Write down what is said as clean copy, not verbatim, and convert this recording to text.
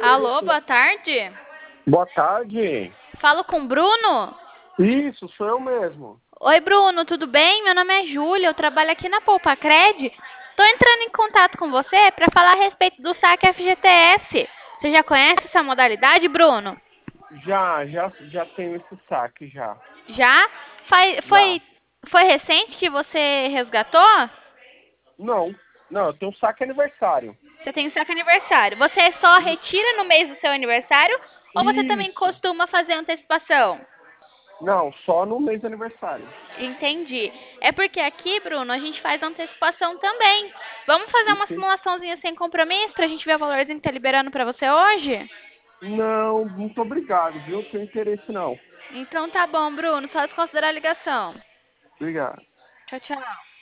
Alô, boa tarde. Boa tarde. Falo com o Bruno? Isso, sou eu mesmo. Oi, Bruno, tudo bem? Meu nome é Júlia, eu trabalho aqui na Poupacred. Estou entrando em contato com você para falar a respeito do saque FGTS. Você já conhece essa modalidade, Bruno? Já tenho esse saque já. Já? Foi, Já. foi, foi recente que você resgatou? Não, não, eu tenho um saque aniversário. Você tem o saque aniversário. Você só retira no mês do seu aniversário ou você também Isso. costuma fazer antecipação? Não, só no mês do aniversário. Entendi. É porque aqui, Bruno, a gente faz antecipação também. Vamos fazer uma Entendi. simulaçãozinha sem compromisso pra gente ver o valorzinho que tá liberando pra você hoje? Não, muito obrigado, viu? Não tenho interesse não. Então tá bom, Bruno. Só desconsiderar a ligação. Obrigado. Tchau, tchau.